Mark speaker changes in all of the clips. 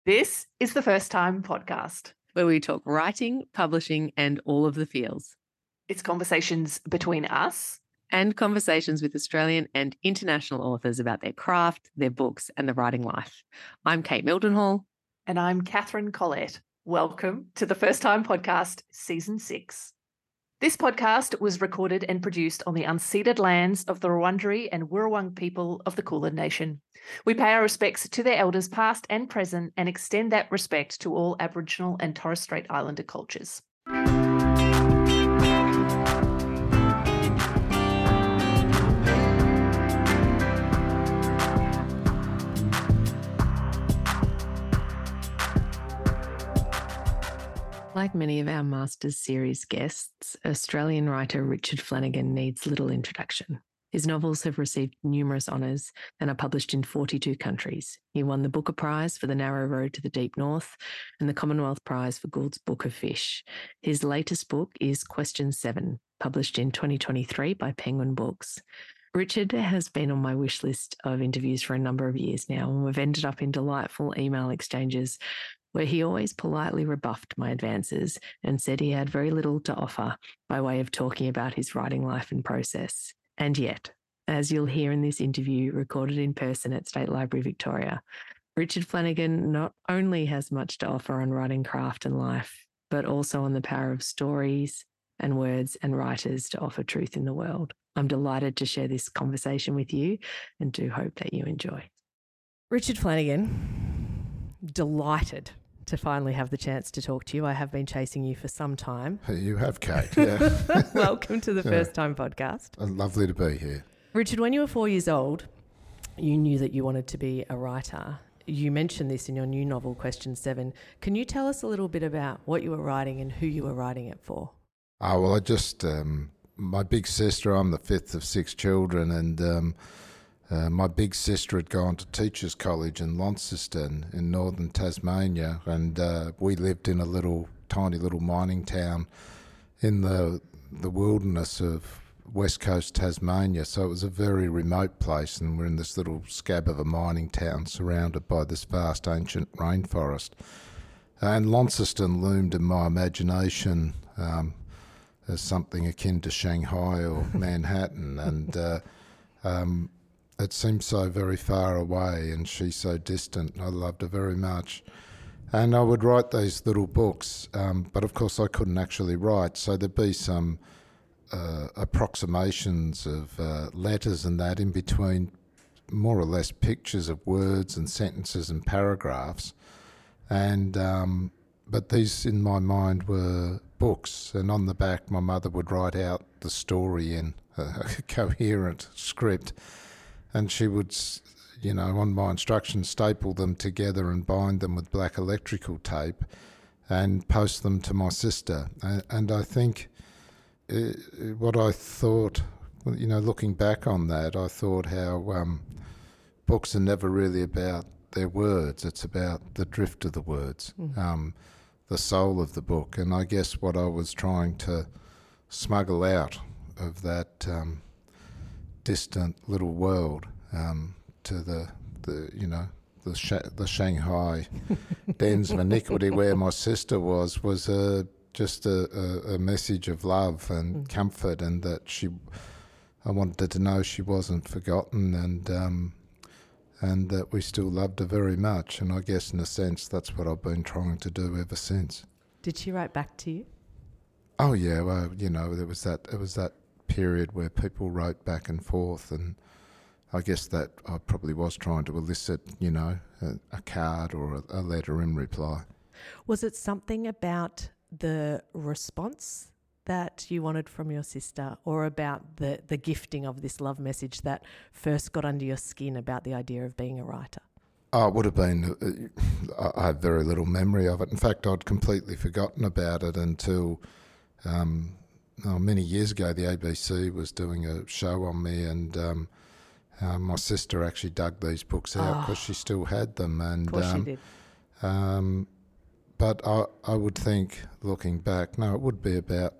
Speaker 1: This is the First Time Podcast.
Speaker 2: Where we talk writing, publishing, and all of the feels.
Speaker 1: It's conversations between us
Speaker 2: and conversations with Australian and international authors about their craft, their books, and the writing life. I'm Kate Mildenhall.
Speaker 1: And I'm Catherine Collette. Welcome to the First Time Podcast, Season 6. This podcast was recorded and produced on the unceded lands of the Wurundjeri and Wirrawong people of the Kulin Nation. We pay our respects to their elders past and present and extend that respect to all Aboriginal and Torres Strait Islander cultures.
Speaker 2: Like many of our Masters series guests, Australian writer Richard Flanagan needs little introduction. His novels have received numerous honours and are published in 42 countries. He won the Booker Prize for The Narrow Road to the Deep North and the Commonwealth Prize for Gould's Book of Fish. His latest book is Question 7, published in 2023 by Penguin Books. Richard has been on my wish list of interviews for a number of years now, and we've ended up in delightful email exchanges where he always politely rebuffed my advances and said he had very little to offer by way of talking about his writing life and process. And yet, as you'll hear in this interview recorded in person at State Library Victoria, Richard Flanagan not only has much to offer on writing craft and life, but also on the power of stories and words and writers to offer truth in the world. I'm delighted to share this conversation with you and do hope that you enjoy. Richard Flanagan, delighted to finally have the chance to talk to you. I have been chasing you for some time.
Speaker 3: You have, Kate. Yeah.
Speaker 2: Welcome to the First Time Podcast.
Speaker 3: Lovely to be here.
Speaker 2: Richard, when you were 4 years old, you knew that you wanted to be a writer. You mentioned this in your new novel, Question 7. Can you tell us a little bit about what you were writing and who you were writing it for?
Speaker 3: Oh, well, I just, my big sister, I'm the fifth of six children, and my big sister had gone to Teachers College in Launceston in northern Tasmania, and we lived in a tiny little mining town in the wilderness of west coast Tasmania. So it was a very remote place, and we're in this little scab of a mining town surrounded by this vast ancient rainforest. And Launceston loomed in my imagination as something akin to Shanghai or Manhattan, and it seemed so very far away, and she's so distant. I loved her very much. And I would write these little books, but of course I couldn't actually write, so there'd be some approximations of letters and that in between, more or less pictures of words and sentences and paragraphs. And but these in my mind were books, and on the back my mother would write out the story in a coherent script. And she would, on my instructions, staple them together and bind them with black electrical tape and post them to my sister. And I think what I thought, looking back on that, I thought how books are never really about their words. It's about the drift of the words, the soul of the book. And I guess what I was trying to smuggle out of that distant little world to the Shanghai dens of iniquity where my sister was just a message of love and comfort, and that I wanted to know she wasn't forgotten, and that we still loved her very much. And I guess in a sense that's what I've been trying to do ever since.
Speaker 2: Did she write back to you?
Speaker 3: Oh yeah, well, it was that period where people wrote back and forth, and I guess that I probably was trying to elicit, a card or a letter in reply.
Speaker 2: Was it something about the response that you wanted from your sister, or about the gifting of this love message that first got under your skin about the idea of being a writer?
Speaker 3: Oh, it would have been, I have very little memory of it. In fact, I'd completely forgotten about it until many years ago, the ABC was doing a show on me, and my sister actually dug these books out because she still had them. And,
Speaker 2: of course she did.
Speaker 3: But I would think, looking back, no, it would be about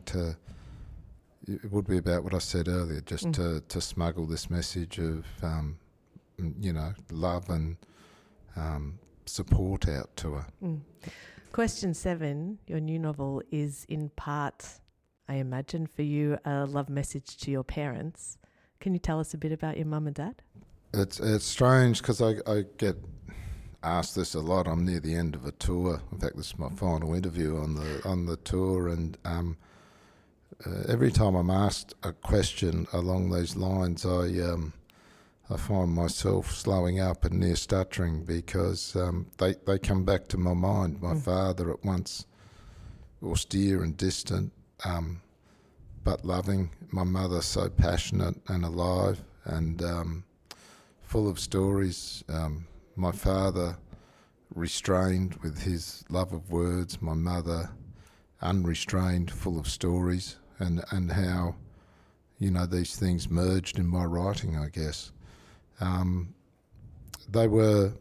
Speaker 3: what I said earlier, just to smuggle this message of, love and support out to her.
Speaker 2: Question 7, your new novel is in part, I imagine, for you, a love message to your parents. Can you tell us a bit about your mum and dad?
Speaker 3: It's strange because I get asked this a lot. I'm near the end of a tour. In fact, this is my final interview on the tour, and every time I'm asked a question along these lines, I find myself slowing up and near stuttering because they come back to my mind. My father, at once austere and distant, but loving. My mother, so passionate and alive and full of stories. My father, restrained with his love of words. My mother, unrestrained, full of stories, and how, these things merged in my writing, I guess. They were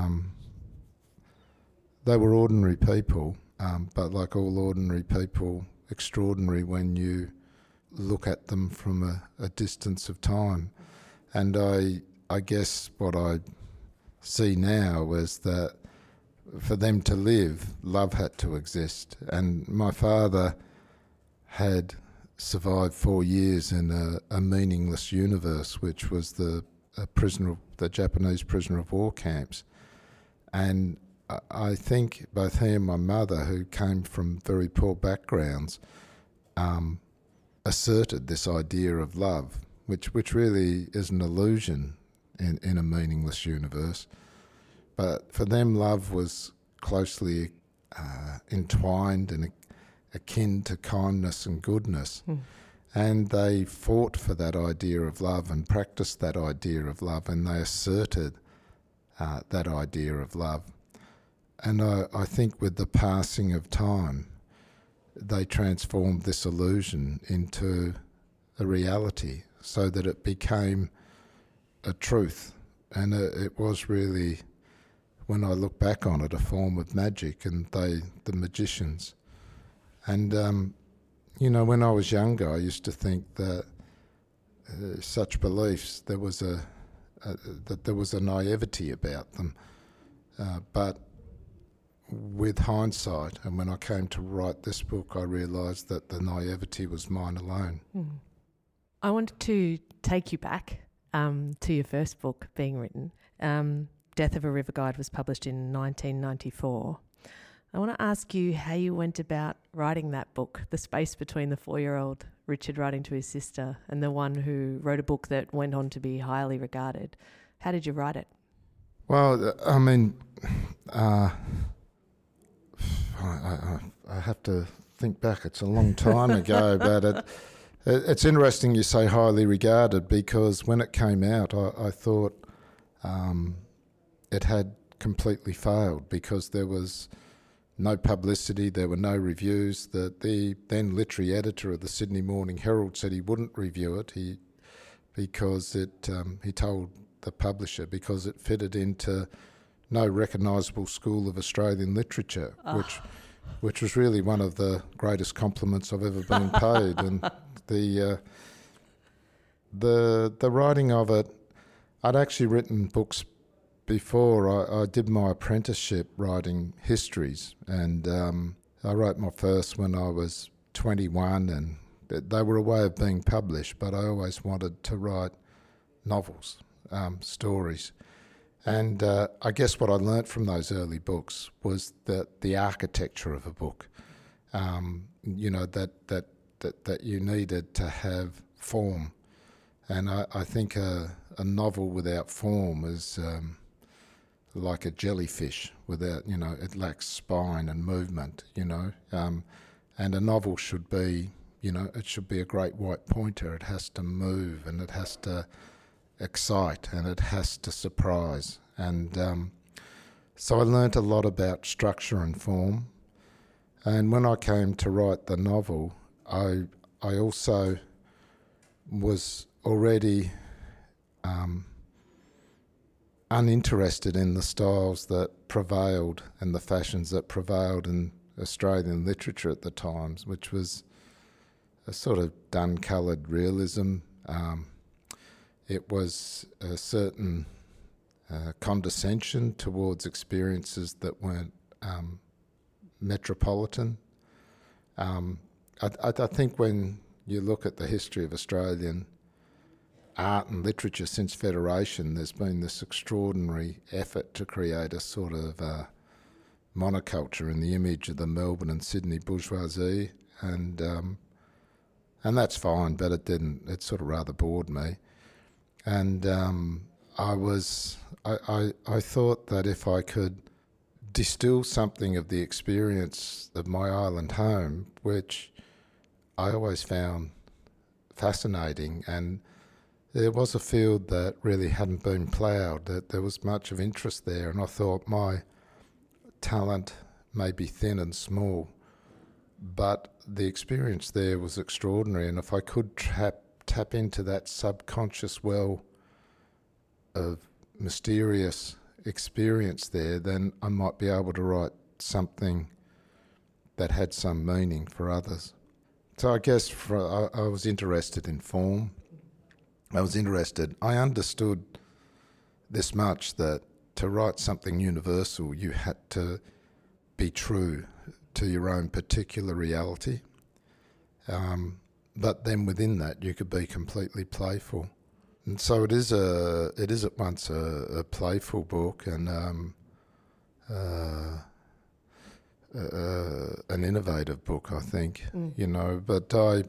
Speaker 3: ordinary people, but like all ordinary people, extraordinary when you look at them from a distance of time. And I guess what I see now is that for them to live, love had to exist. And my father had survived 4 years in a meaningless universe, which was the Japanese prisoner of war camps. And I think both he and my mother, who came from very poor backgrounds, asserted this idea of love, which really is an illusion in a meaningless universe. But for them, love was closely entwined and akin to kindness and goodness. And they fought for that idea of love and practiced that idea of love, and they asserted that idea of love. And I think with the passing of time, they transformed this illusion into a reality so that it became a truth. And it was really, when I look back on it, a form of magic, and the magicians. And when I was younger, I used to think that such beliefs, there was a naivety about them. But with hindsight, and when I came to write this book, I realised that the naivety was mine alone.
Speaker 2: I wanted to take you back to your first book being written. Death of a River Guide was published in 1994. I want to ask you how you went about writing that book, the space between the 4-year-old Richard writing to his sister and the one who wrote a book that went on to be highly regarded. How did you write it?
Speaker 3: Well, I mean, I have to think back. It's a long time ago, but it's interesting you say highly regarded, because when it came out, I thought it had completely failed because there was no publicity, there were no reviews. The then literary editor of the Sydney Morning Herald said he wouldn't review it because he told the publisher because it fitted into no recognisable school of Australian literature, which was really one of the greatest compliments I've ever been paid. And the writing of it, I'd actually written books before. I did my apprenticeship writing histories, and I wrote my first when I was 21, and they were a way of being published, but I always wanted to write novels, stories. And I guess what I learnt from those early books was that the architecture of a book, that you needed to have form. And I think a novel without form is like a jellyfish without, it lacks spine and movement, and a novel should be, it should be a great white pointer. It has to move, and it has to excite, and it has to surprise. And so I learnt a lot about structure and form. And when I came to write the novel, I also was already uninterested in the styles that prevailed and the fashions that prevailed in Australian literature at the times, which was a sort of dun-coloured realism. It was a certain condescension towards experiences that weren't metropolitan. I think when you look at the history of Australian art and literature since Federation, there's been this extraordinary effort to create a sort of monoculture in the image of the Melbourne and Sydney bourgeoisie, and that's fine, but it didn't. It sort of rather bored me, and I thought that if I could distill something of the experience of my island home, which I always found fascinating, and there was a field that really hadn't been ploughed, that there was much of interest there, and I thought my talent may be thin and small, but the experience there was extraordinary, and if I could tap into that subconscious well of mysterious experience there, then I might be able to write something that had some meaning for others. So I guess I was interested in form. I understood this much, that to write something universal, you had to be true to your own particular reality. But then within that, you could be completely playful. And so it is at once a playful book and an innovative book, I think. But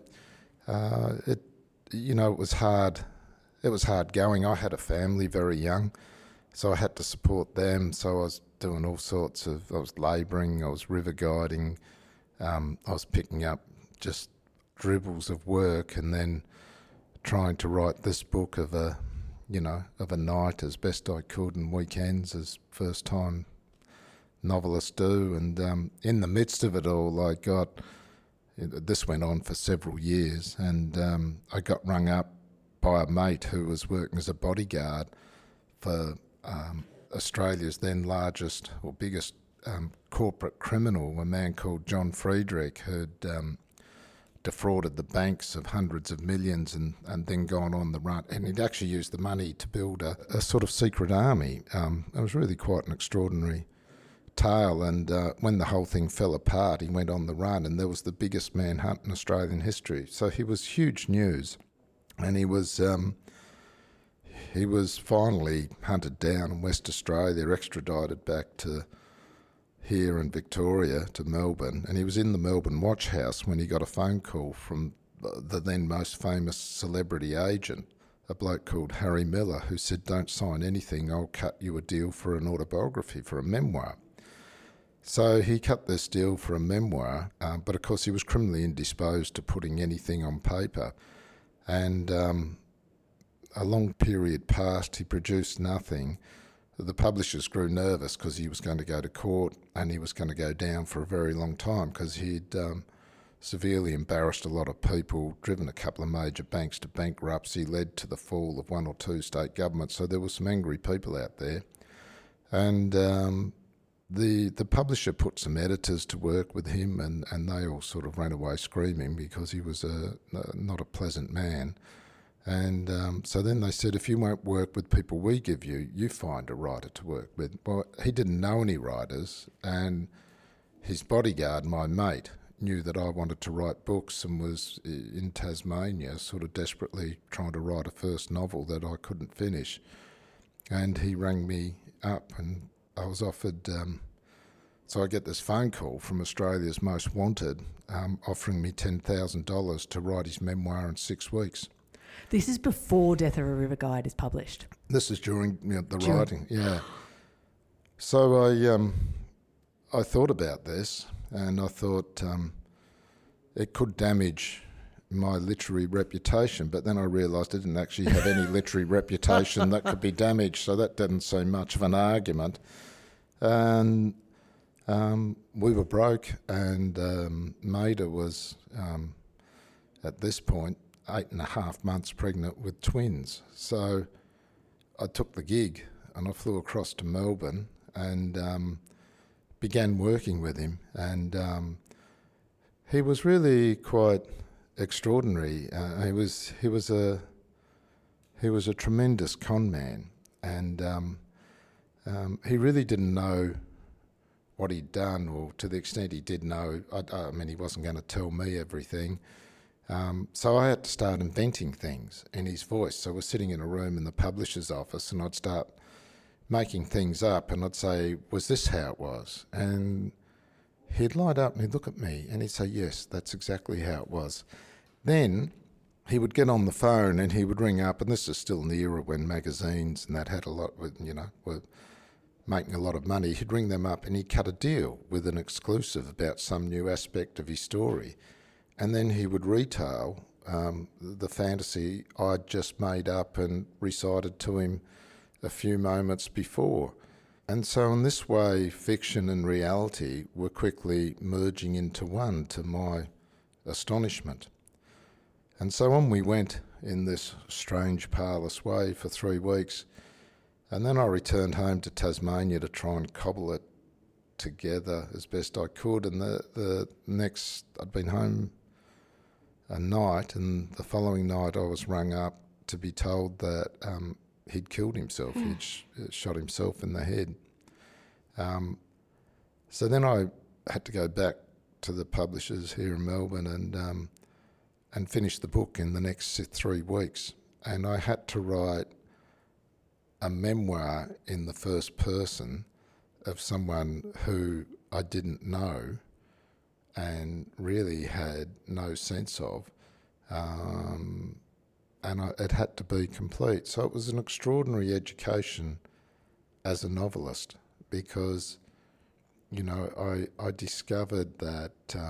Speaker 3: it was hard. It was hard going. I had a family very young, so I had to support them. So I was doing all sorts of. I was labouring. I was river guiding. I was picking up just dribbles of work, and then trying to write this book of a night as best I could, and weekends as first time novelists do. And in the midst of it all, this went on for several years, and I got rung up by a mate who was working as a bodyguard for Australia's then largest or biggest corporate criminal, a man called John Friedrich, who'd defrauded the banks of hundreds of millions and then gone on the run. And he'd actually used the money to build a sort of secret army. It was really quite an extraordinary tale. And when the whole thing fell apart, he went on the run, and there was the biggest manhunt in Australian history. So he was huge news. And he was finally hunted down in West Australia, extradited back to here in Victoria, to Melbourne, and he was in the Melbourne Watch House when he got a phone call from the then most famous celebrity agent, a bloke called Harry Miller, who said, "Don't sign anything, I'll cut you a deal for an autobiography, for a memoir." So he cut this deal for a memoir, but of course he was criminally indisposed to putting anything on paper. And a long period passed, he produced nothing. The publishers grew nervous because he was going to go to court, and he was going to go down for a very long time because he'd severely embarrassed a lot of people, driven a couple of major banks to bankruptcy, led to the fall of one or two state governments. So there were some angry people out there. And the publisher put some editors to work with him, and they all sort of ran away screaming because he was not a pleasant man. And so then they said, if you won't work with people we give you, you find a writer to work with. Well, he didn't know any writers, and his bodyguard, my mate, knew that I wanted to write books and was in Tasmania sort of desperately trying to write a first novel that I couldn't finish. And he rang me up, and I was offered... So I get this phone call from Australia's Most Wanted offering me $10,000 to write his memoir in 6 weeks.
Speaker 4: This is before Death of a River Guide is published.
Speaker 3: This is during writing, yeah. So I thought about this, and I thought it could damage my literary reputation, but then I realised I didn't actually have any literary reputation that could be damaged, so that didn't seem much of an argument. And we were broke, and Maida was, at this point, 8.5 months pregnant with twins. So I took the gig, and I flew across to Melbourne and began working with him. And he was really quite extraordinary. He was a tremendous con man, and he really didn't know what he'd done, or to the extent he did know, I mean, he wasn't going to tell me everything. So I had to start inventing things in his voice. So we're sitting in a room in the publisher's office, and I'd start making things up, and I'd say, was this how it was? And he'd light up and he'd look at me and he'd say, yes, that's exactly how it was. Then he would get on the phone and he would ring up, and this is still in the era when magazines and that had a lot, were making a lot of money. He'd ring them up and he'd cut a deal with an exclusive about some new aspect of his story. And then he would retail the fantasy I'd just made up and recited to him a few moments before. And so in this way, fiction and reality were quickly merging into one, to my astonishment. And so on we went in this strange, parlous way for 3 weeks. And then I returned home to Tasmania to try and cobble it together as best I could. And the next, I'd been home a night, and the following night I was rung up to be told that he'd killed himself. He'd shot himself in the head. So then I had to go back to the publishers here in Melbourne and finish the book in the next 3 weeks. And I had to write a memoir in the first person of someone who I didn't know and really had no sense of. It had to be complete. So it was an extraordinary education as a novelist, because, I discovered that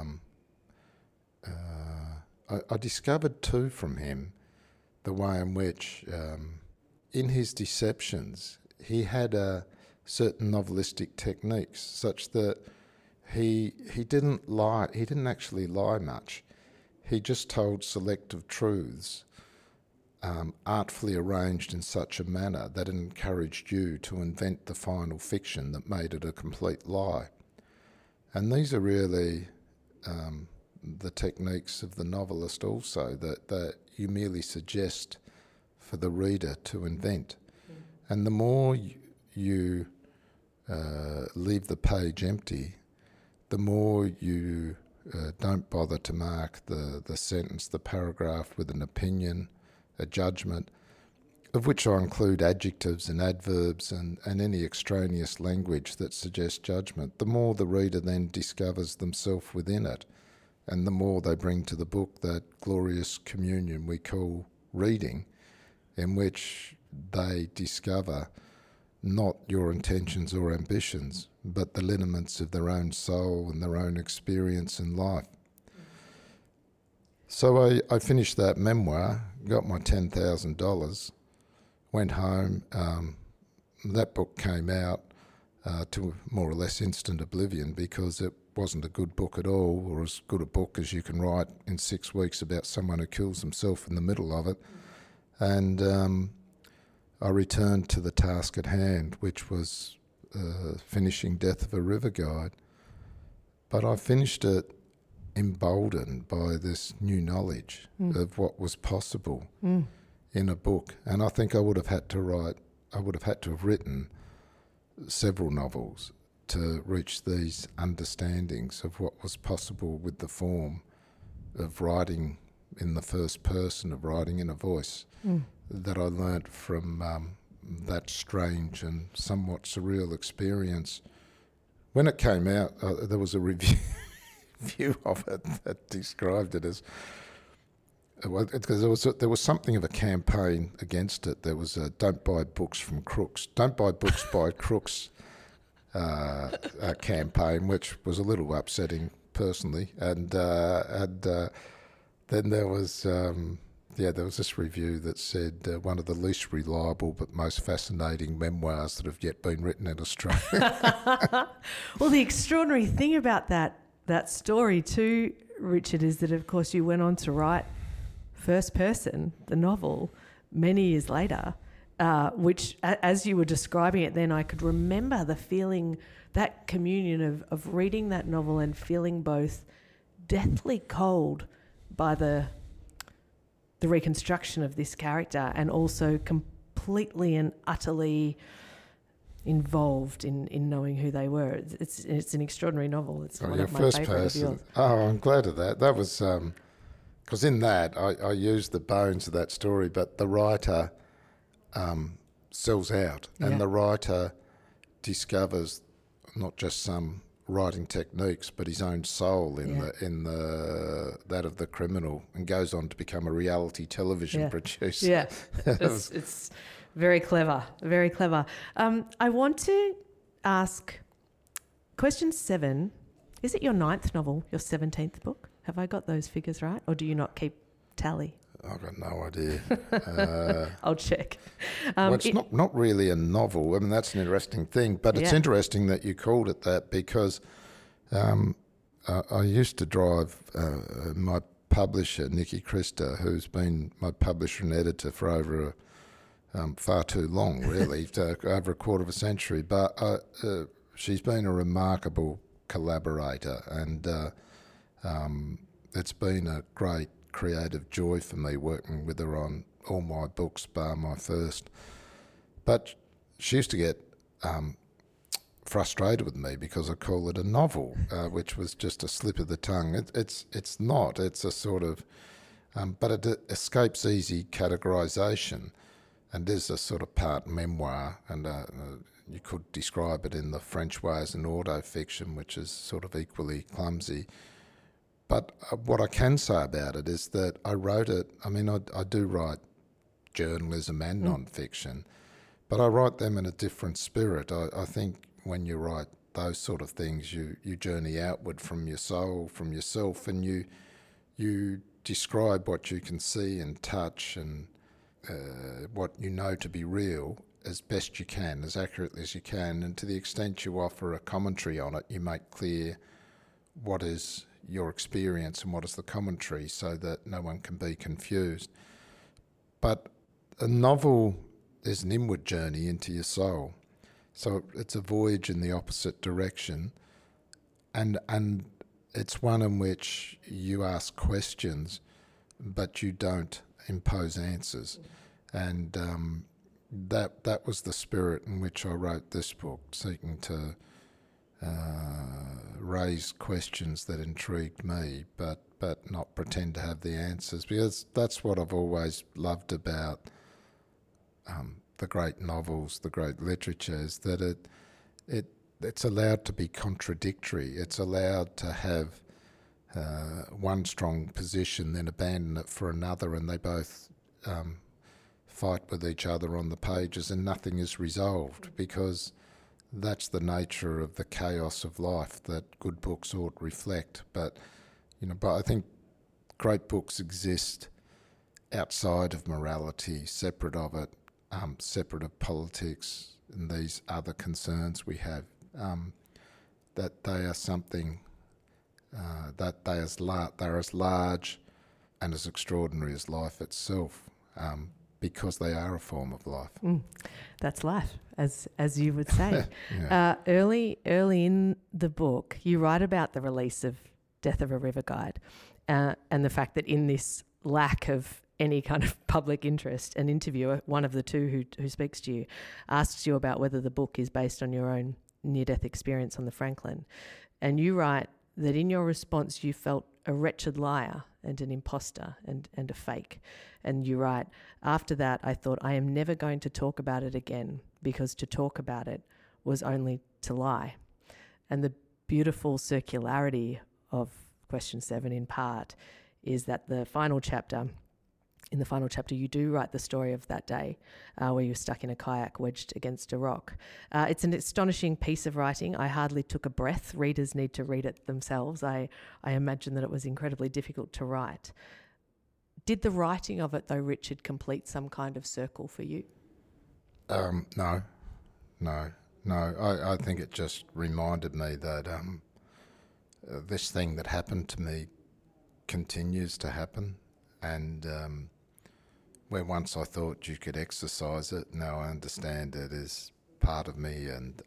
Speaker 3: I discovered too from him the way in which, in his deceptions, he had certain novelistic techniques such that he didn't lie. He didn't actually lie much. He just told selective truths, artfully arranged in such a manner that it encouraged you to invent the final fiction that made it a complete lie. And these are really the techniques of the novelist also, that you merely suggest for the reader to invent. And the more you leave the page empty, the more you don't bother to mark the sentence, the paragraph with an opinion, a judgment, of which I include adjectives and adverbs and any extraneous language that suggests judgment, the more the reader then discovers themselves within it, and the more they bring to the book that glorious communion we call reading, in which they discover not your intentions or ambitions, but the lineaments of their own soul and their own experience in life. So I finished that memoir, got my $10,000, went home. That book came out to more or less instant oblivion, because it wasn't a good book at all, or as good a book as you can write in 6 weeks about someone who kills himself in the middle of it. And I returned to the task at hand, which was finishing Death of a River Guide. But I finished it emboldened by this new knowledge of what was possible in a book. And I think I would have had to have written several novels to reach these understandings of what was possible with the form of writing in the first person, of writing in a voice, that I learnt from that strange and somewhat surreal experience. When it came out, there was a review of it that described it as, because there was something of a campaign against it. There was a "Don't buy books from crooks," "Don't buy books by crooks" campaign, which was a little upsetting personally. And then there was this review that said one of the least reliable but most fascinating memoirs that have yet been written in Australia.
Speaker 4: Well, the extraordinary thing about that story too, Richard, is that of course you went on to write First Person, the novel, many years later, which as you were describing it then, I could remember the feeling, that communion of reading that novel and feeling both deathly cold by the reconstruction of this character, and also completely and utterly involved in knowing who they were. It's an extraordinary novel. It's one
Speaker 3: your
Speaker 4: of my
Speaker 3: first
Speaker 4: favourite of
Speaker 3: person.
Speaker 4: yours.
Speaker 3: Oh, I'm glad of that. That was because in that I used the bones of that story, but the writer sells out, and the writer discovers not just some writing techniques, but his own soul in that of the criminal, and goes on to become a reality television producer.
Speaker 4: Yeah, it's very clever, very clever. I want to ask, question 7, is it your 9th novel, your 17th book? Have I got those figures right, or do you not keep tally?
Speaker 3: I've got no idea.
Speaker 4: I'll check.
Speaker 3: Well, it's not really a novel. I mean, that's an interesting thing, but it's interesting that you called it that, because I used to drive my publisher, Nikki Christa, who's been my publisher and editor for over far too long, really, over a quarter of a century. But she's been a remarkable collaborator, and it's been a great creative joy for me working with her on all my books, bar my first. But she used to get frustrated with me because I call it a novel, which was just a slip of the tongue. It's not. It's a sort of, but it escapes easy categorisation, and is a sort of part memoir, and you could describe it in the French way as an auto-fiction, which is sort of equally clumsy. But what I can say about it is that I wrote it, I mean, I do write journalism and non-fiction, but I write them in a different spirit. I think when you write those sort of things, you journey outward from your soul, from yourself, and you describe what you can see and touch and what you know to be real as best you can, as accurately as you can. And to the extent you offer a commentary on it, you make clear what is your experience and what is the commentary, so that no one can be confused. But a novel is an inward journey into your soul, so it's a voyage in the opposite direction, and it's one in which you ask questions but you don't impose answers, and that was the spirit in which I wrote this book, seeking to raise questions that intrigued me, but not pretend to have the answers, because that's what I've always loved about the great novels, the great literature, is that it's allowed to be contradictory. It's allowed to have one strong position, then abandon it for another, and they both fight with each other on the pages, and nothing is resolved, because that's the nature of the chaos of life that good books ought reflect. But I think great books exist outside of morality, separate of it, separate of politics and these other concerns we have. That they are something that they're as large and as extraordinary as life itself, because they are a form of life.
Speaker 4: That's life, as you would say. Early in the book, you write about the release of Death of a River Guide, and the fact that in this lack of any kind of public interest, an interviewer, one of the two who speaks to you, asks you about whether the book is based on your own near-death experience on the Franklin. And you write that in your response you felt a wretched liar and an imposter and a fake. And you write, after that I thought, I am never going to talk about it again, because to talk about it was only to lie. And the beautiful circularity of question 7 in part is that in the final chapter you do write the story of that day where you were stuck in a kayak wedged against a rock. It's an astonishing piece of writing. I hardly took a breath. Readers need to read it themselves. I imagine that it was incredibly difficult to write. Did the writing of it, though, Richard, complete some kind of circle for you?
Speaker 3: No. I think it just reminded me that this thing that happened to me continues to happen, and where once I thought you could exercise it, now I understand it is part of me and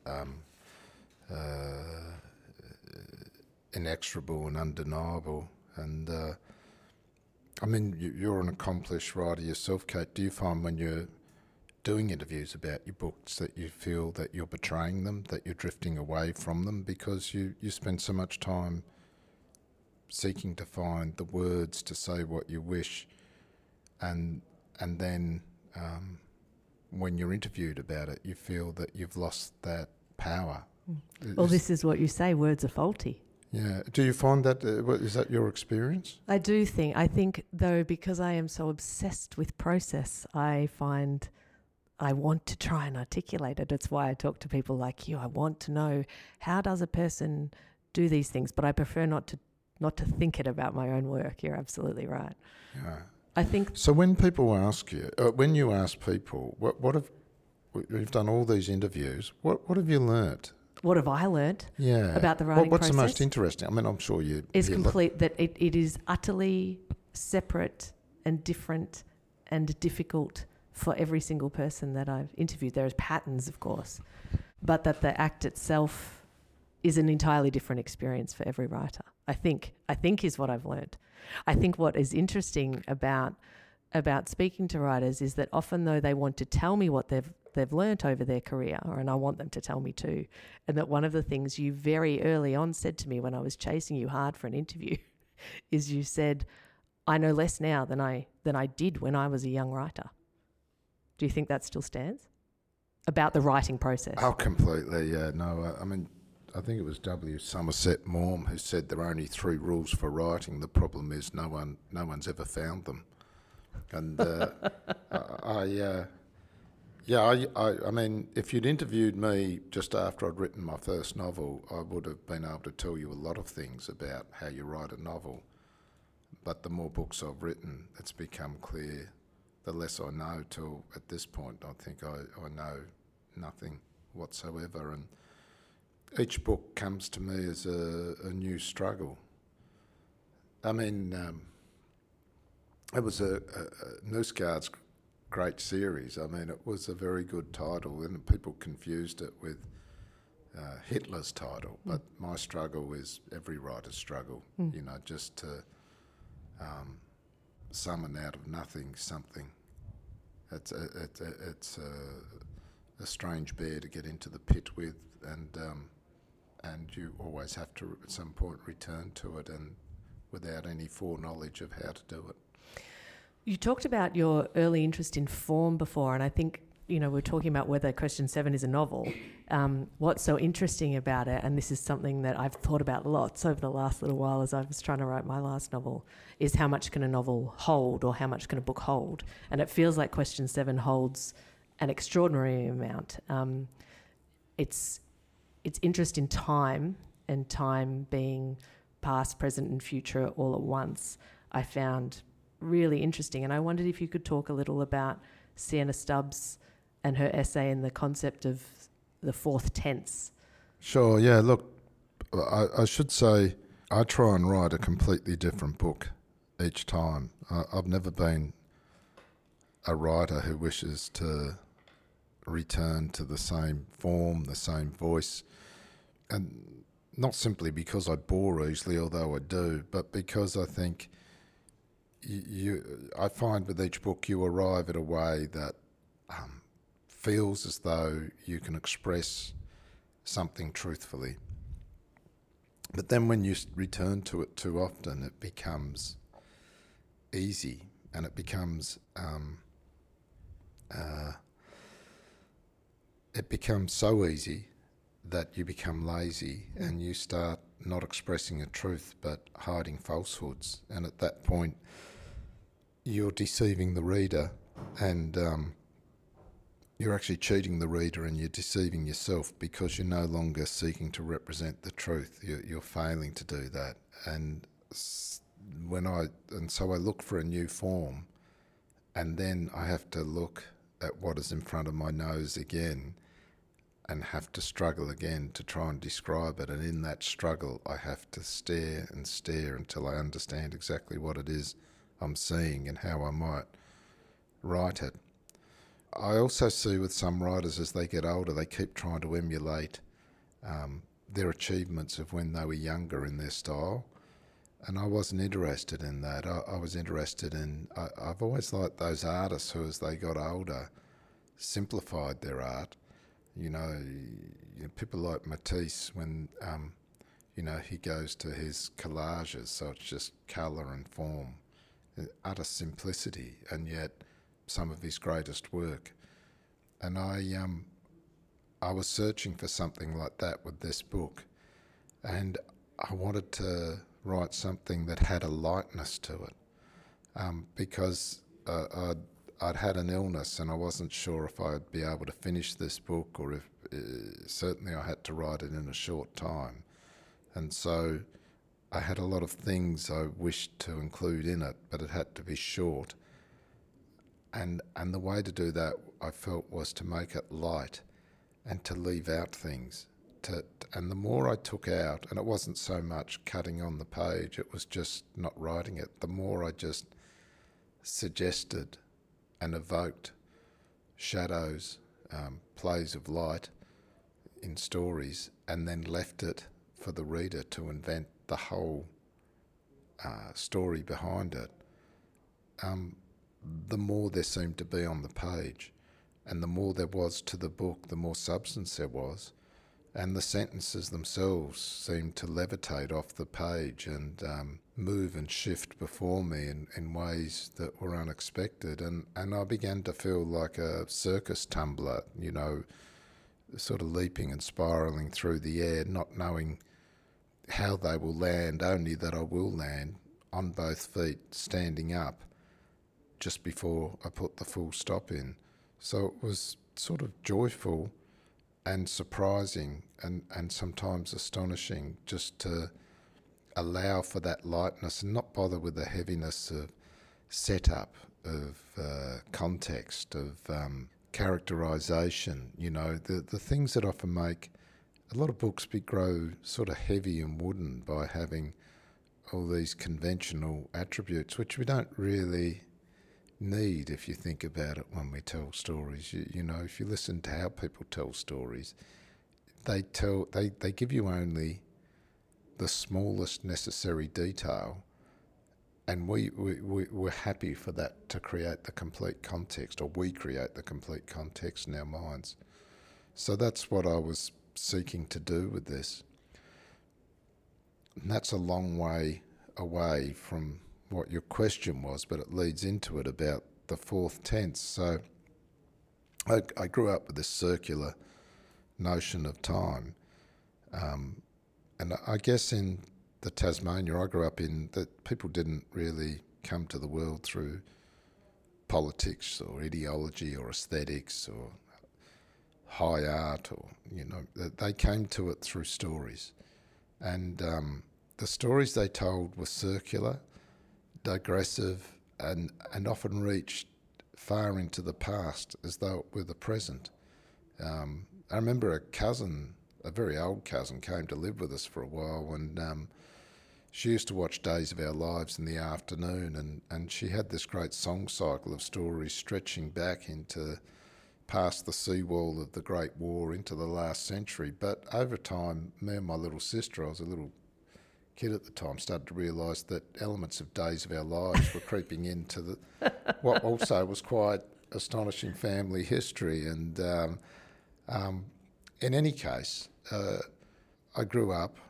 Speaker 3: inexorable and undeniable. And I mean, you're an accomplished writer yourself, Kate. Do you find when you're doing interviews about your books that you feel that you're betraying them, that you're drifting away from them because you spend so much time seeking to find the words to say what you wish, and then when you're interviewed about it, you feel that you've lost that power.
Speaker 4: Well, this is what you say, words are faulty.
Speaker 3: Yeah. Do you find that, is that your experience?
Speaker 4: I think though, because I am so obsessed with process, I find I want to try and articulate it. That's why I talk to people like you. I want to know, how does a person do these things? But I prefer not to think it about my own work. You're absolutely right.
Speaker 3: Yeah.
Speaker 4: I think.
Speaker 3: So when people ask you, when you ask people, what have, you've done all these interviews, what have you learnt?
Speaker 4: What have I learnt about the writing
Speaker 3: what's
Speaker 4: process?
Speaker 3: the most interesting? I mean, I'm sure you...
Speaker 4: Is complete that it is utterly separate and different and difficult for every single person that I've interviewed. There are patterns, of course, but that the act itself is an entirely different experience for every writer. I think is what I've learned. I think what is interesting about speaking to writers is that often though they want to tell me what they've learnt over their career, and I want them to tell me too, and that one of the things you very early on said to me when I was chasing you hard for an interview is you said, I know less now than I did when I was a young writer. Do you think that still stands? About the writing process?
Speaker 3: Oh, completely, yeah. No, I mean, I think it was W. Somerset Maugham who said there are only 3 rules for writing. The problem is no one's ever found them. And I mean, if you'd interviewed me just after I'd written my first novel, I would have been able to tell you a lot of things about how you write a novel. But the more books I've written, it's become clear. The less I know till at this point, I think I know nothing whatsoever. And each book comes to me as a new struggle. I mean, it was a Newsguard's great series. I mean, it was a very good title, and people confused it with Hitler's title. But my struggle is every writer's struggle, you know, just to summon out of nothing something. It's a strange bear to get into the pit with, and you always have to at some point return to it, and without any foreknowledge of how to do it.
Speaker 4: You talked about your early interest in form before, and I think, you know, we're talking about whether Question 7 is a novel. What's so interesting about it, and this is something that I've thought about lots over the last little while as I was trying to write my last novel, is how much can a novel hold, or how much can a book hold? And it feels like Question 7 holds an extraordinary amount. It's interest in time, and time being past, present and future all at once, I found really interesting. And I wondered if you could talk a little about Sienna Stubbs and her essay and the concept of the fourth tense.
Speaker 3: Sure, yeah. Look, I should say I try and write a completely different book each time. I've never been a writer who wishes to return to the same form, the same voice, and not simply because I bore easily, although I do, but because I think I find with each book you arrive at a way that feels as though you can express something truthfully. But then when you return to it too often, it becomes easy, and it becomes so easy that you become lazy, and you start not expressing a truth but hiding falsehoods. And at that point, you're deceiving the reader, and you're actually cheating the reader, and you're deceiving yourself because you're no longer seeking to represent the truth. You're failing to do that. And so I look for a new form, and then I have to look at what is in front of my nose again and have to struggle again to try and describe it. And in that struggle, I have to stare and stare until I understand exactly what it is I'm seeing and how I might write it. I also see with some writers, as they get older, they keep trying to emulate their achievements of when they were younger in their style. And I wasn't interested in that. I was interested in... I've always liked those artists who, as they got older, simplified their art. People like Matisse, when he goes to his collages, so it's just colour and form, utter simplicity, and yet some of his greatest work. And I was searching for something like that with this book, and I wanted to write something that had a lightness to it, because I'd had an illness and I wasn't sure if I'd be able to finish this book, or if certainly I had to write it in a short time. And so I had a lot of things I wished to include in it, but it had to be short. And the way to do that, I felt, was to make it light and to leave out things. And the more I took out, and it wasn't so much cutting on the page, it was just not writing it, the more I just suggested and evoked shadows, plays of light in stories, and then left it for the reader to invent the whole story behind it, the more there seemed to be on the page, and the more there was to the book, the more substance there was, and the sentences themselves seemed to levitate off the page and move and shift before me in ways that were unexpected, and I began to feel like a circus tumbler, sort of leaping and spiralling through the air, not knowing how they will land, only that I will land on both feet, standing up, just before I put the full stop in. So it was sort of joyful and surprising and sometimes astonishing, just to allow for that lightness and not bother with the heaviness of setup, of context, of characterisation. The things that often make a lot of books grow sort of heavy and wooden by having all these conventional attributes, which we don't really need if you think about it when we tell stories. If you listen to how people tell stories, they give you only the smallest necessary detail, and we're happy for that to create the complete context, or we create the complete context in our minds. So that's what I was seeking to do with this. And that's a long way away from what your question was, but it leads into it about the fourth tense. So I grew up with this circular notion of time. And I guess in the Tasmania I grew up in, that people didn't really come to the world through politics or ideology or aesthetics or high art, or they came to it through stories. And the stories they told were circular, digressive, and often reached far into the past, as though it were the present. I remember a very old cousin, came to live with us for a while, and she used to watch Days of Our Lives in the afternoon, and she had this great song cycle of stories stretching back into past the seawall of the Great War into the last century. But over time, me and my little sister, I was a little kid at the time, started to realise that elements of Days of Our Lives were creeping into what also was quite astonishing family history. And in any case, I grew up,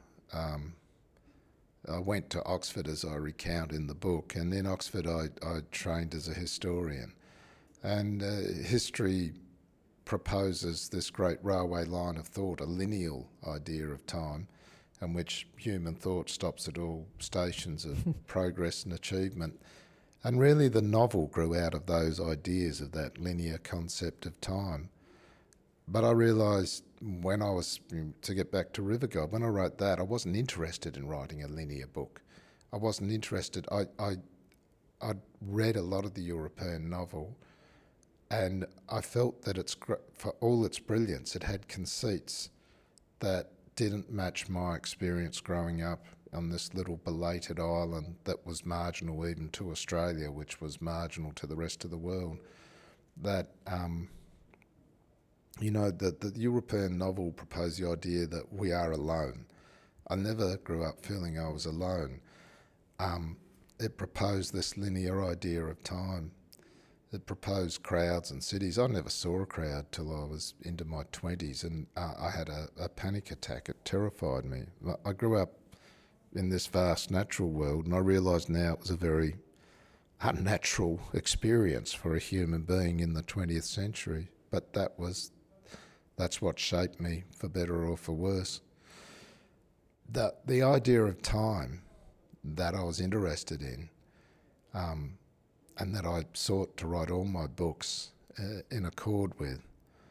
Speaker 3: I went to Oxford, as I recount in the book, and in Oxford I trained as a historian. And history proposes this great railway line of thought, a lineal idea of time, in which human thought stops at all stations of progress and achievement. And really the novel grew out of those ideas of that linear concept of time. But I realised when I was, to get back to River God, when I wrote that, I wasn't interested in writing a linear book. I wasn't interested. I'd read a lot of the European novel, and I felt that for all its brilliance, it had conceits that didn't match my experience growing up on this little belated island that was marginal even to Australia, which was marginal to the rest of the world. That, the European novel proposed the idea that we are alone. I never grew up feeling I was alone. It proposed this linear idea of time. the proposed crowds and cities. I never saw a crowd till I was into my 20s, and I had a panic attack. It terrified me. I grew up in this vast natural world, and I realise now it was a very unnatural experience for a human being in the 20th century. But that's what shaped me, for better or for worse. The idea of time that I was interested in, and that I sought to write all my books in accord with,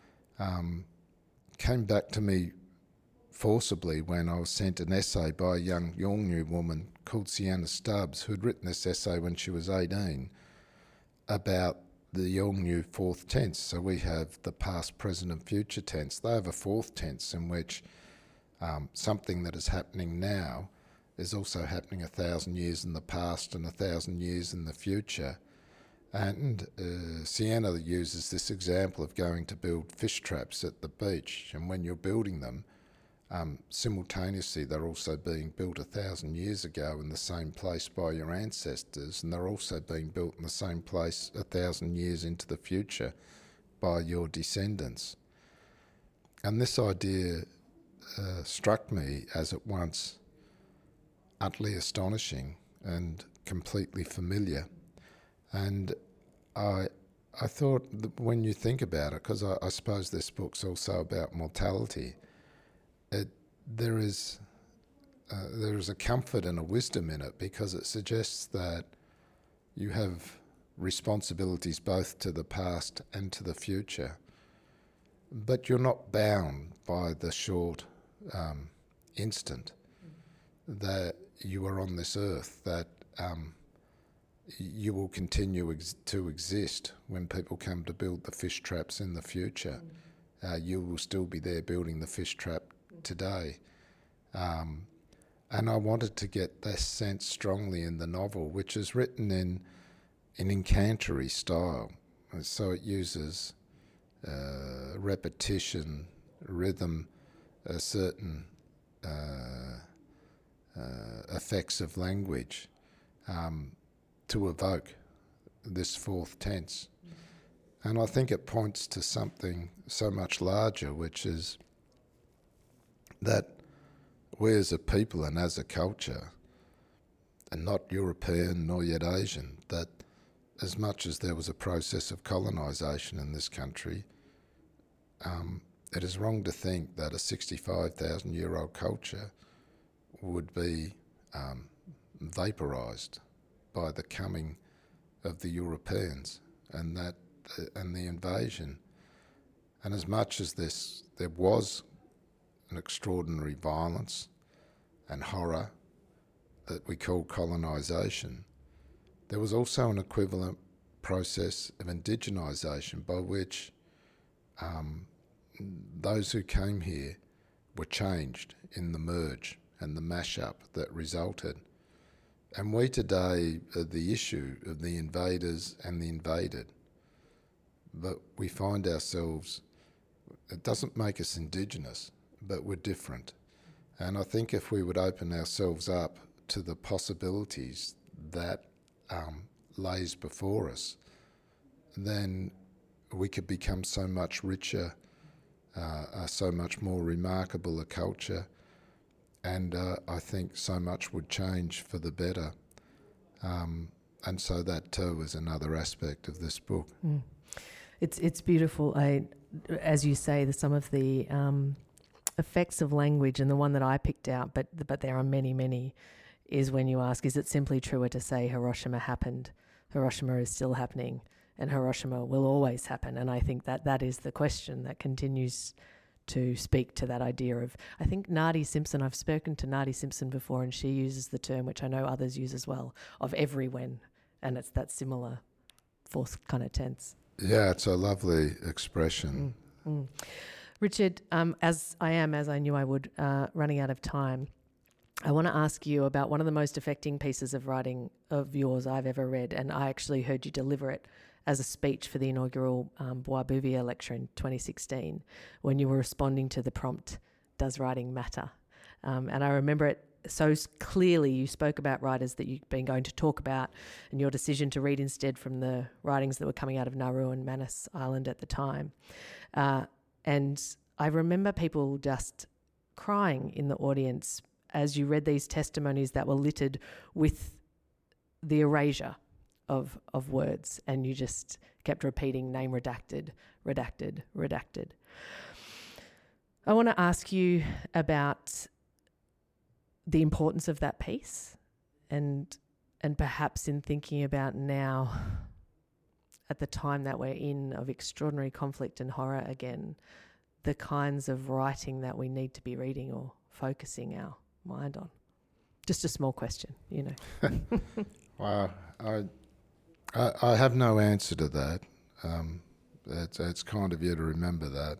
Speaker 3: came back to me forcibly when I was sent an essay by a young Yolngu woman called Sienna Stubbs, who had written this essay when she was 18 about the Yolngu fourth tense. So we have the past, present and future tense. They have a fourth tense in which something that is happening now is also happening 1,000 years in the past and 1,000 years in the future. And Sienna uses this example of going to build fish traps at the beach, and when you're building them, simultaneously they're also being built 1,000 years ago in the same place by your ancestors, and they're also being built in the same place 1,000 years into the future by your descendants. And this idea struck me as at once utterly astonishing and completely familiar. And I thought that when you think about it, because I suppose this book's also about mortality, there is a comfort and a wisdom in it, because it suggests that you have responsibilities both to the past and to the future, but you're not bound by the short instant that you are on this earth, that you will continue to exist when people come to build the fish traps in the future. You will still be there building the fish trap today. And I wanted to get this sense strongly in the novel, which is written in incantory style. So it uses repetition, rhythm, certain effects of language to evoke this fourth tense. And I think it points to something so much larger, which is that we as a people and as a culture, and not European nor yet Asian, that as much as there was a process of colonisation in this country, it is wrong to think that a 65,000-year-old culture would be vaporised by the coming of the Europeans and the invasion. And as much as there was an extraordinary violence and horror that we call colonisation, there was also an equivalent process of indigenisation by which those who came here were changed in the merge and the mash-up that resulted. And we today are the issue of the invaders and the invaded. But we find ourselves, it doesn't make us indigenous, but we're different. And I think if we would open ourselves up to the possibilities that lays before us, then we could become so much richer, so much more remarkable a culture, and I think so much would change for the better. And so that too is another aspect of this book.
Speaker 4: It's beautiful. As you say, some of the effects of language, and the one that I picked out, but there are many, is when you ask, is it simply truer to say Hiroshima happened? Hiroshima is still happening, and Hiroshima will always happen. And I think that is the question that continues to speak to that idea of, I think Nadi Simpson, I've spoken to Nadi Simpson before, and she uses the term, which I know others use as well, of every when, and it's that similar fourth kind of tense.
Speaker 3: Yeah, it's a lovely expression.
Speaker 4: Richard, as I knew I would, running out of time, I want to ask you about one of the most affecting pieces of writing of yours I've ever read, and I actually heard you deliver it as a speech for the inaugural Bois Bouvier lecture in 2016, when you were responding to the prompt, "Does writing matter?" And I remember it so clearly you spoke about writers that you've been going to talk about, and your decision to read instead from the writings that were coming out of Nauru and Manus Island at the time. And I remember people just crying in the audience as you read these testimonies that were littered with the erasure of words, and you just kept repeating name redacted, redacted, redacted. I want to ask you about the importance of that piece, and perhaps in thinking about now, at the time that we're in of extraordinary conflict and horror again, the kinds of writing that we need to be reading or focusing our mind on. Just a small question, you know.
Speaker 3: Wow, I have no answer to that. It's kind of you to remember that.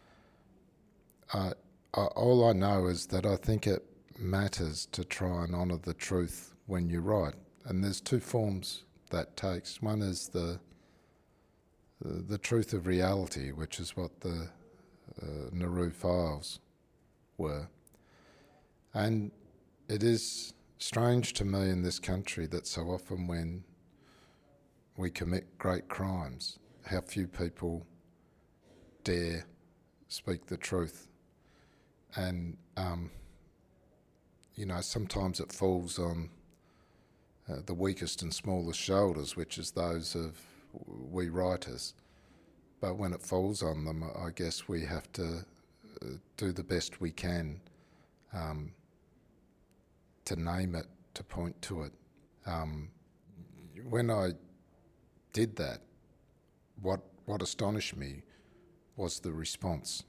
Speaker 3: All I know is that I think it matters to try and honour the truth when you write, and there's two forms that takes. One is the truth of reality, which is what the Nauru files were, and it is strange to me in this country that so often when we commit great crimes, how few people dare speak the truth. And, you know, sometimes it falls on the weakest and smallest shoulders, which is those of we writers. But when it falls on them, I guess we have to do the best we can to name it, to point to it. When I did that, what astonished me was the response.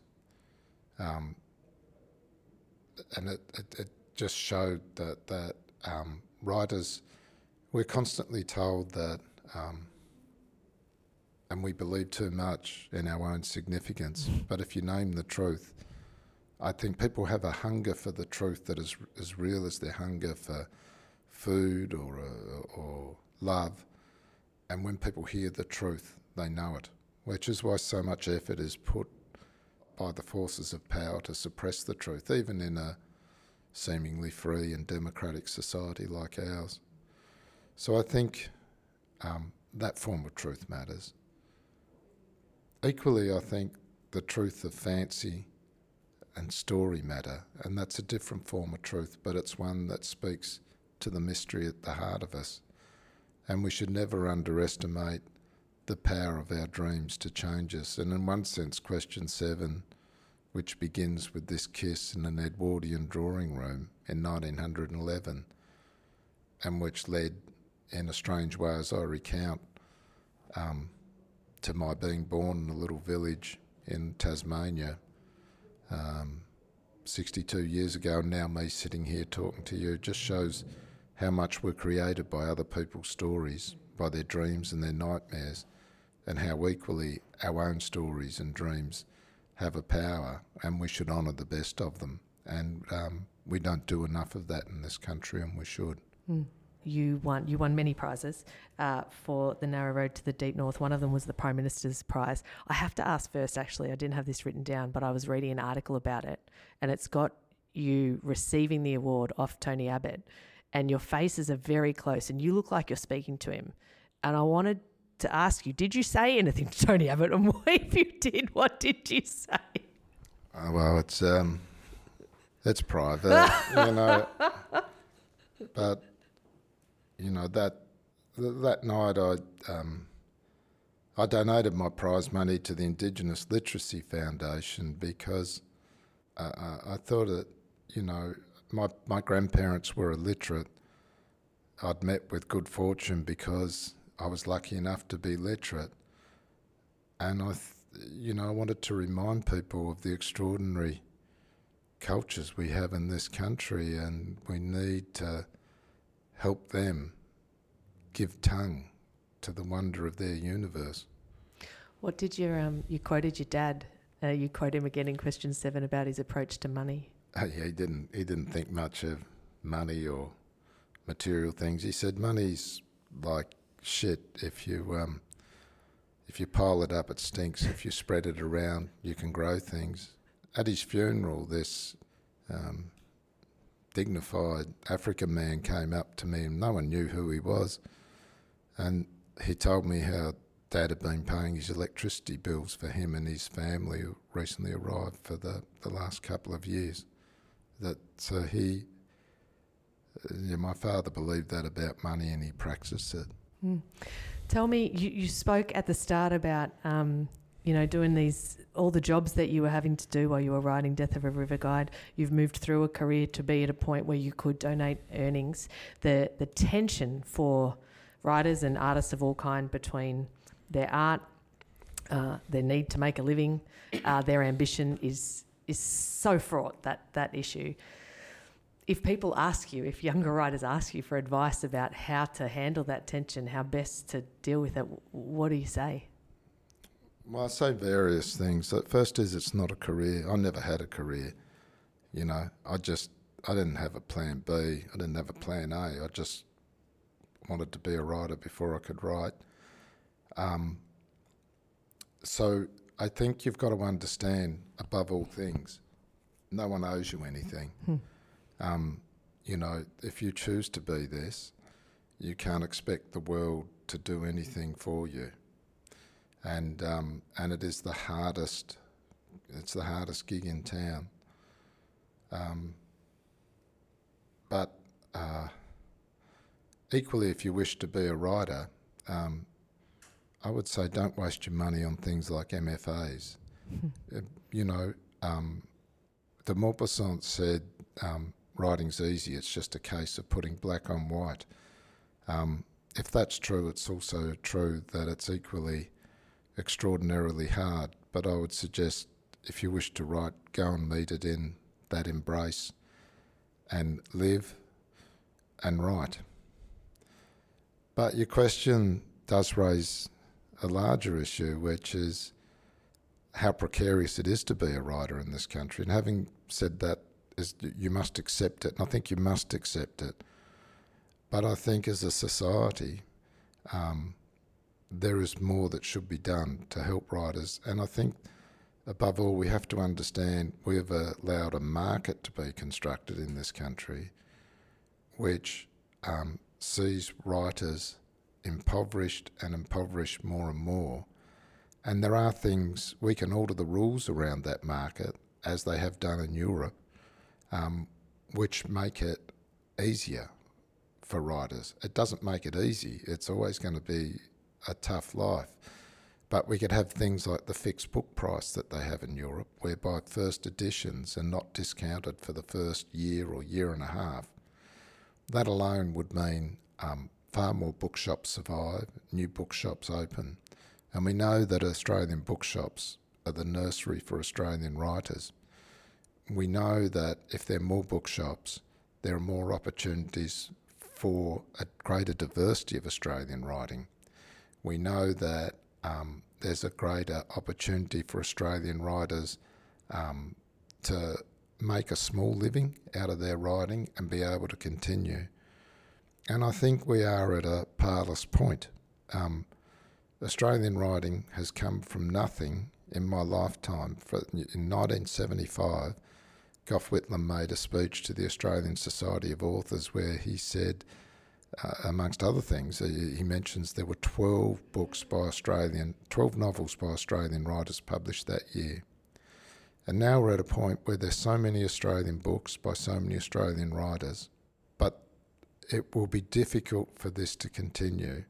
Speaker 3: And it just showed that writers, we're constantly told that, and we believe too much in our own significance, but if you name the truth, I think people have a hunger for the truth that is as real as their hunger for food or love. And when people hear the truth, they know it, which is why so much effort is put by the forces of power to suppress the truth, even in a seemingly free and democratic society like ours. So I think that form of truth matters. Equally, I think the truth of fancy and story matter, and that's a different form of truth, but it's one that speaks to the mystery at the heart of us. And we should never underestimate the power of our dreams to change us. And in one sense, question 7, which begins with this kiss in an Edwardian drawing room in 1911, and which led, in a strange way as I recount, to my being born in a little village in Tasmania 62 years ago, and now me sitting here talking to you, just shows how much we're created by other people's stories, by their dreams and their nightmares, and how equally our own stories and dreams have a power, and we should honour the best of them. And we don't do enough of that in this country, and we should.
Speaker 4: You won many prizes for the Narrow Road to the Deep North. One of them was the Prime Minister's Prize. I have to ask first, actually, I didn't have this written down, but I was reading an article about it, and it's got you receiving the award off Tony Abbott, and your faces are very close, and you look like you're speaking to him. And I wanted to ask you, did you say anything to Tony Abbott? And if you did, what did you say?
Speaker 3: Well, it's private, you know. But you know that night I donated my prize money to the Indigenous Literacy Foundation because I thought that, you know, my grandparents were illiterate. I'd met with good fortune because I was lucky enough to be literate, and I wanted to remind people of the extraordinary cultures we have in this country, and we need to help them give tongue to the wonder of their universe.
Speaker 4: What did you quoted your dad? You quote him again in question 7 about his approach to money.
Speaker 3: Yeah, he didn't think much of money or material things. He said money's like shit. If you pile it up, it stinks. If you spread it around, you can grow things. At his funeral, this dignified African man came up to me, and no one knew who he was, and he told me how Dad had been paying his electricity bills for him and his family who recently arrived for the last couple of years. So my father believed that about money, and he practiced it.
Speaker 4: Tell me, you spoke at the start about doing all the jobs that you were having to do while you were writing Death of a River Guide. You've moved through a career to be at a point where you could donate earnings. The tension for writers and artists of all kind between their art, their need to make a living, their ambition is so fraught, that issue. If people ask you, if younger writers ask you for advice about how to handle that tension, how best to deal with it, what do you say?
Speaker 3: Well, I say various things. The first is it's not a career. I never had a career. I didn't have a plan B. I didn't have a plan A. I just wanted to be a writer before I could write. So I think you've got to understand, above all things, no one owes you anything. If you choose to be this, you can't expect the world to do anything for you. And it is the hardest gig in town. But equally, if you wish to be a writer, I would say don't waste your money on things like MFAs. De Maupassant said, writing's easy, it's just a case of putting black on white. If that's true, it's also true that it's equally extraordinarily hard. But I would suggest, if you wish to write, go and meet it in that embrace and live and write. But your question does raise a larger issue, which is how precarious it is to be a writer in this country. And having said that, you must accept it, and I think you must accept it. But I think as a society, there is more that should be done to help writers. And I think, above all, we have to understand we have allowed a market to be constructed in this country which sees writers impoverished more and more. And there are things, we can alter the rules around that market, as they have done in Europe, which make it easier for writers. It doesn't make it easy. It's always going to be a tough life. But we could have things like the fixed book price that they have in Europe, whereby first editions are not discounted for the first year or year and a half. That alone would mean far more bookshops survive, new bookshops open. And we know that Australian bookshops are the nursery for Australian writers. We know that if there are more bookshops, there are more opportunities for a greater diversity of Australian writing. We know that there's a greater opportunity for Australian writers to make a small living out of their writing and be able to continue. And I think we are at a parlous point. Australian writing has come from nothing in my lifetime. In 1975, Gough Whitlam made a speech to the Australian Society of Authors where he said, amongst other things, he mentions there were 12 novels by Australian writers published that year. And now we're at a point where there's so many Australian books by so many Australian writers, but it will be difficult for this to continue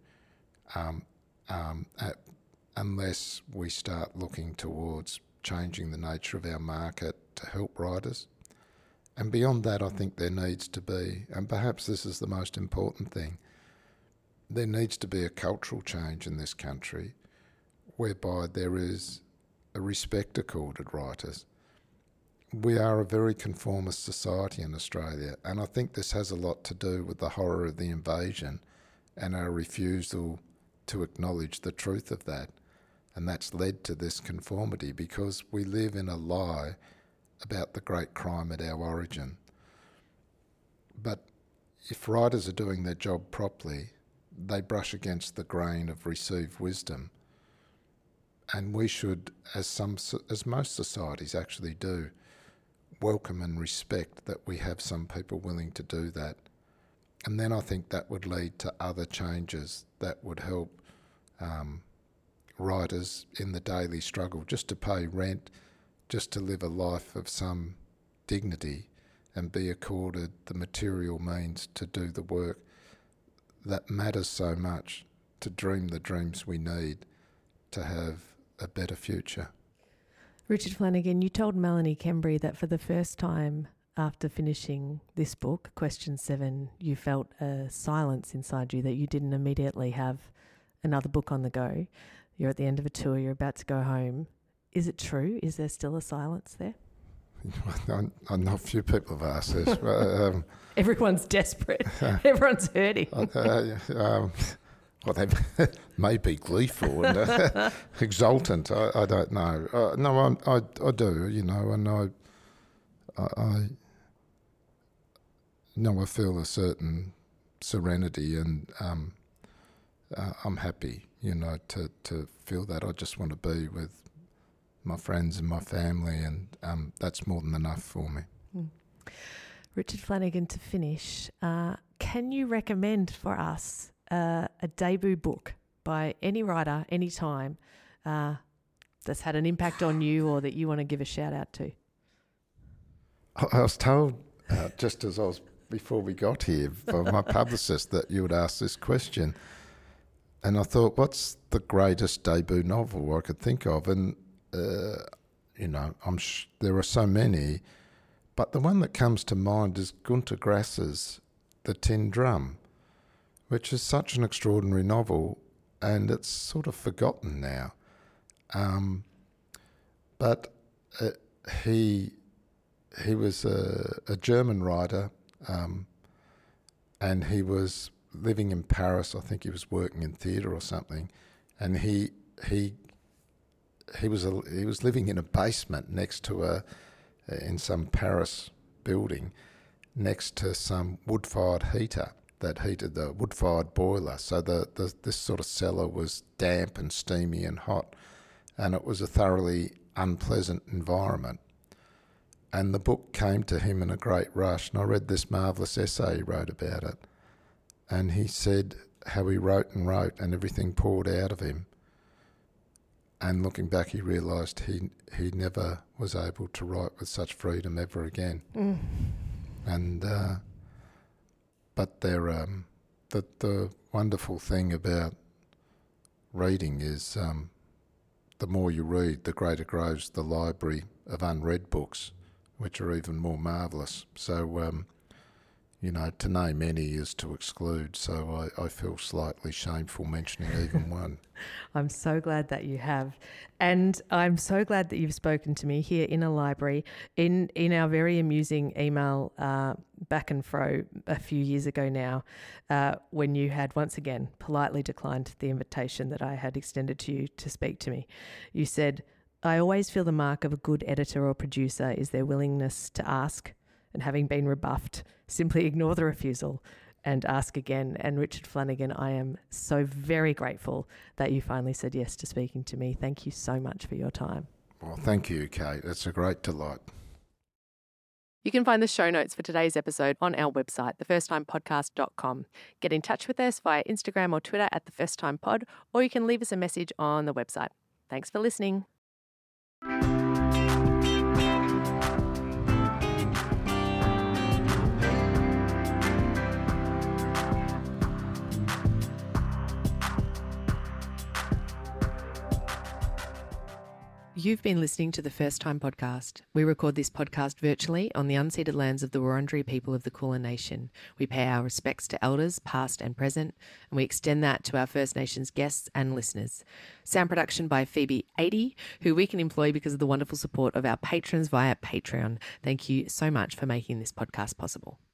Speaker 3: unless we start looking towards changing the nature of our market to help writers. And beyond that, I think there needs to be, and perhaps this is the most important thing, there needs to be a cultural change in this country whereby there is a respect accorded writers. We are a very conformist society in Australia, and I think this has a lot to do with the horror of the invasion and our refusal to acknowledge the truth of that. And that's led to this conformity because we live in a lie about the great crime at our origin. But if writers are doing their job properly, they brush against the grain of received wisdom. And we should, as most societies actually do, welcome and respect that we have some people willing to do that. And then I think that would lead to other changes that would help writers in the daily struggle, just to pay rent, just to live a life of some dignity and be accorded the material means to do the work that matters so much, to dream the dreams we need to have a better future.
Speaker 4: Richard Flanagan, you told Melanie Kembry that for the first time after finishing this book, Question 7, you felt a silence inside you, that you didn't immediately have another book on the go. You're at the end of a tour, you're about to go home. Is it true? Is there still a silence there?
Speaker 3: I know a few people have asked this.
Speaker 4: Everyone's desperate. Everyone's hurting.
Speaker 3: Well, they may be gleeful and exultant. I don't know. No, I do, you know, and I feel a certain serenity, and I'm happy, you know, to feel that. I just want to be with my friends and my family, and that's more than enough for me.
Speaker 4: Richard Flanagan, to finish, can you recommend for us a debut book by any writer, any time, that's had an impact on you or that you want to give a shout out to?
Speaker 3: I was told, just as I was before we got here, by my publicist that you would ask this question. And I thought, what's the greatest debut novel I could think of? And, you know, there are so many, but the one that comes to mind is Gunter Grass's The Tin Drum, which is such an extraordinary novel, and it's sort of forgotten now. But he was a German writer, and he was living in Paris. I think he was working in theatre or something, and he was living in a basement next to in some Paris building, next to some wood-fired heater that heated the wood-fired boiler. So this sort of cellar was damp and steamy and hot, and it was a thoroughly unpleasant environment. And the book came to him in a great rush, and I read this marvellous essay he wrote about it. And he said how he wrote, and everything poured out of him. And looking back, he realised he never was able to write with such freedom ever again. And but the wonderful thing about reading is the more you read, the greater grows the library of unread books, which are even more marvellous. So, you know, to name any is to exclude, so I feel slightly shameful mentioning even one.
Speaker 4: I'm so glad that you have. And I'm so glad that you've spoken to me here in a library in our very amusing email back and fro a few years ago now, when you had once again politely declined the invitation that I had extended to you to speak to me. You said, "I always feel the mark of a good editor or producer is their willingness to ask, and having been rebuffed, simply ignore the refusal and ask again." And Richard Flanagan, I am so very grateful that you finally said yes to speaking to me. Thank you so much for your time.
Speaker 3: Well, thank you, Kate. It's a great delight.
Speaker 2: You can find the show notes for today's episode on our website, thefirsttimepodcast.com. Get in touch with us via Instagram or Twitter at thefirsttimepod, or you can leave us a message on the website. Thanks for listening. You've been listening to the First Time Podcast. We record this podcast virtually on the unceded lands of the Wurundjeri people of the Kulin Nation. We pay our respects to elders, past and present, and we extend that to our First Nations guests and listeners. Sound production by Phoebe 80, who we can employ because of the wonderful support of our patrons via Patreon. Thank you so much for making this podcast possible.